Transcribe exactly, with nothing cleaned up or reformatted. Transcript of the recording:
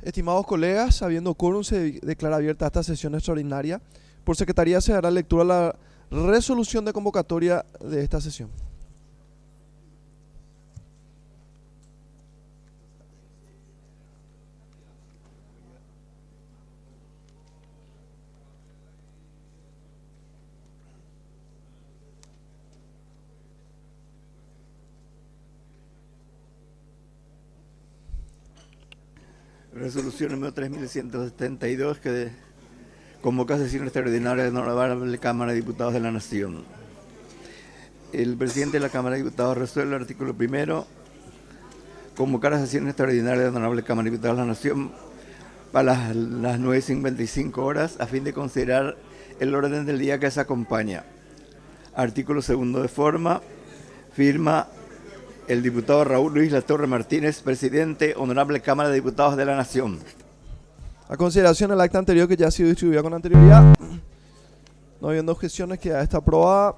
Estimados colegas, habiendo quórum, se declara abierta esta sesión extraordinaria. Por secretaría se dará lectura a la resolución de convocatoria de esta sesión. Resolución número tres mil ciento setenta y dos que de, convoca sesión extraordinaria de la Honorable Cámara de Diputados de la Nación. El presidente de la Cámara de Diputados resuelve el artículo primero, convocar a sesión extraordinaria de la Honorable Cámara de Diputados de la Nación para las, las nueve cincuenta y cinco horas a fin de considerar el orden del día que se acompaña. Artículo segundo de forma, firma el diputado Raúl Luis Latorre Martínez, presidente, Honorable Cámara de Diputados de la Nación. A consideración del acta anterior que ya ha sido distribuida con anterioridad, no habiendo objeciones, queda esta aprobada.